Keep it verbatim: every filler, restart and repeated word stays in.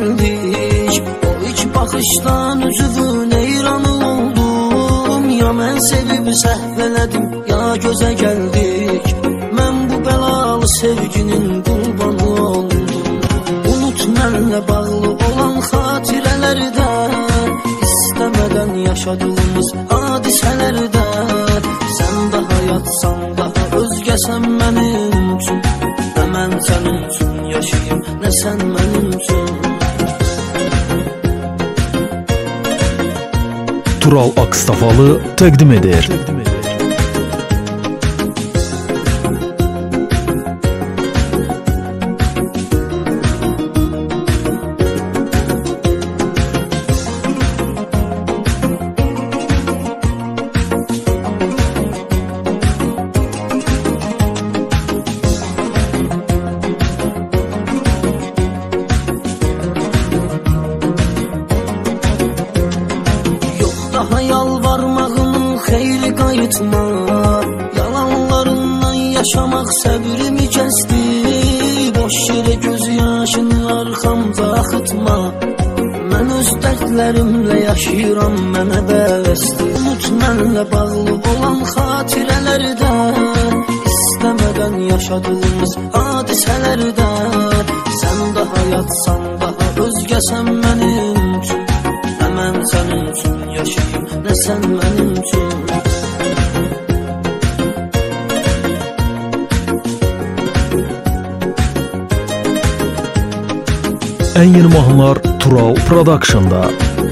gəldik. O ilk baxışdan üzüvün eyranı oldum. Ya mən sevib səhv elədim, ya gözə gəldik. Mən bu bəlalı sevginin qurbanı oldum. Unut mənlə bağlı olan xatirələrdə, istəmədən yaşadığımız hadisələrdə. Sən daha yatsan, daha özgəsən mənim üçün. Nə mən sənin üçün yaşayım, nə sən mənim üçün. Tural Akstafalı təqdim edir. Daha yalvarmağımın xeyri qayıtma. Yalanlarından yaşamaq səbrimi kəsdi. Boş yerə göz yaşını arxamda axıtma. Mən öz dərdlərimlə yaşayıram, mənə bəsdir. Unut mənlə bağlı olan xatirələrdə, istəmədən yaşadığımız hadisələrdə. Sən daha yatsan, daha özgəsən mənim üçün. Nə mən sənin üçün yaşayım, nə sən mənim üçün. Ən yeni mahnılar Tural Production'da.